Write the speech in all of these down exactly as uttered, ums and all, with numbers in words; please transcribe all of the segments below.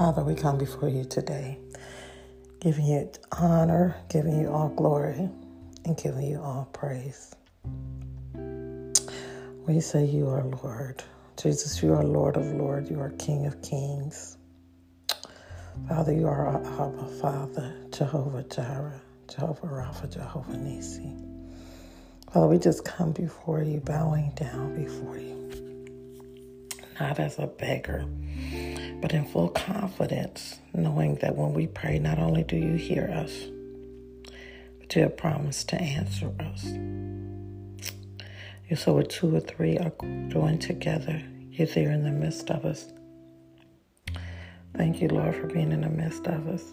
Father, we come before you today, giving you honor, giving you all glory, and giving you all praise. We say you are Lord. Jesus, you are Lord of lords. You are King of kings. Father, you are our Abba Father, Jehovah Jireh, Jehovah Rapha, Jehovah Nisi. Father, we just come before you, bowing down before you, not as a beggar, but in full confidence, knowing that when we pray, not only do you hear us, but you have promised to answer us. You said where two or three are joined together, you're there in the midst of us. Thank you, Lord, for being in the midst of us.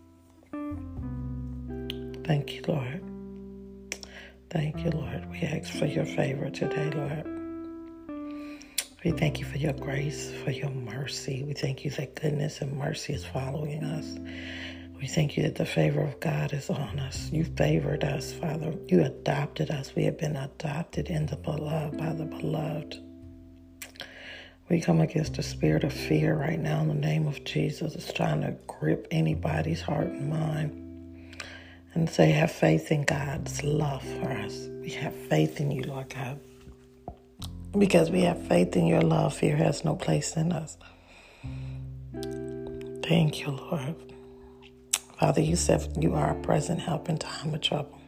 Thank you, Lord. Thank you, Lord. We ask for your favor today, Lord. We thank you for your grace, for your mercy. We thank you that goodness and mercy is following us. We thank you that the favor of God is on us. You favored us, Father. You adopted us. We have been adopted in the beloved, by the beloved. We come against the spirit of fear right now in the name of Jesus. It's trying to grip anybody's heart and mind. And say, have faith in God's love for us. We have faith in you, Lord God. Because we have faith in your love, fear has no place in us. Thank you, Lord. Father, you said you are a present help in time of trouble.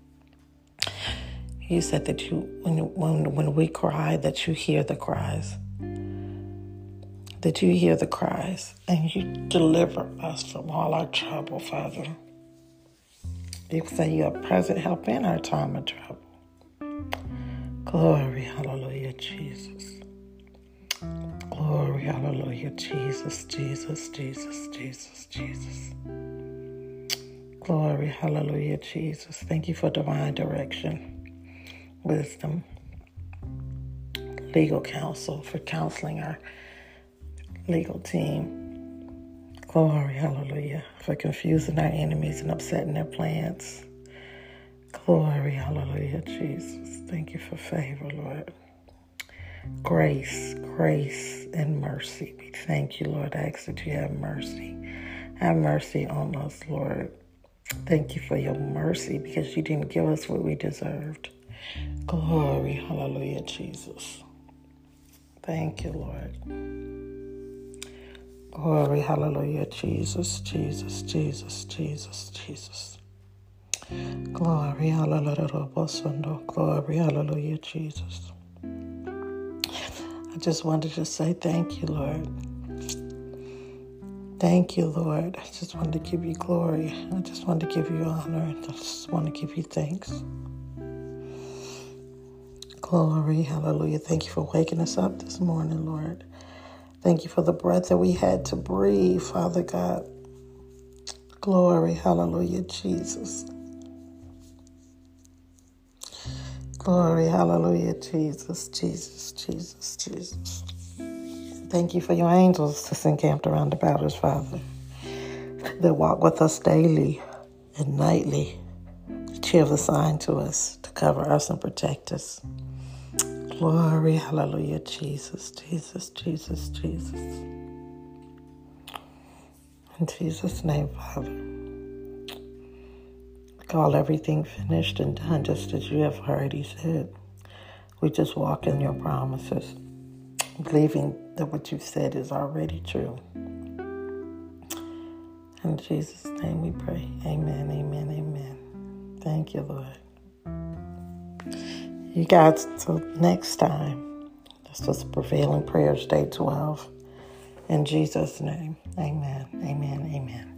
You said that you, when, when, when we cry, that you hear the cries. That you hear the cries and you deliver us from all our trouble, Father. You say you're a present help in our time of trouble. Glory, hallelujah, Jesus. Glory, hallelujah, Jesus, Jesus, Jesus, Jesus, Jesus. Glory, hallelujah, Jesus. Thank you for divine direction, wisdom, legal counsel, for counseling our legal team. Glory, hallelujah, for confusing our enemies and upsetting their plans. Glory, hallelujah, Jesus. Thank you for favor, Lord. Grace, grace, and mercy. We thank you, Lord. I ask that you have mercy. Have mercy on us, Lord. Thank you for your mercy because you didn't give us what we deserved. Glory, hallelujah, Jesus. Thank you, Lord. Glory, hallelujah, Jesus, Jesus, Jesus, Jesus, Jesus. Glory, hallelujah, glory, hallelujah, Jesus. I just wanted to say thank you, Lord. Thank you, Lord. I just wanted to give you glory. I just wanted to give you honor. I just want to give you thanks. Glory, hallelujah. Thank you for waking us up this morning, Lord. Thank you for the breath that we had to breathe, Father God. Glory, hallelujah, Jesus. Glory, hallelujah, Jesus, Jesus, Jesus, Jesus. Thank you for your angels that's encamped around about us, Father, that walk with us daily and nightly, that you have assigned to us to cover us and protect us. Glory, hallelujah, Jesus, Jesus, Jesus, Jesus. In Jesus' name, Father. Call everything finished and done just as you have already said. We just walk in your promises, believing that what you've said is already true. In Jesus' name we pray. Amen, amen, amen. Thank you, Lord. You guys, till next time, this is Prevailing Prayers, Day twelve. In Jesus' name, amen, amen, amen.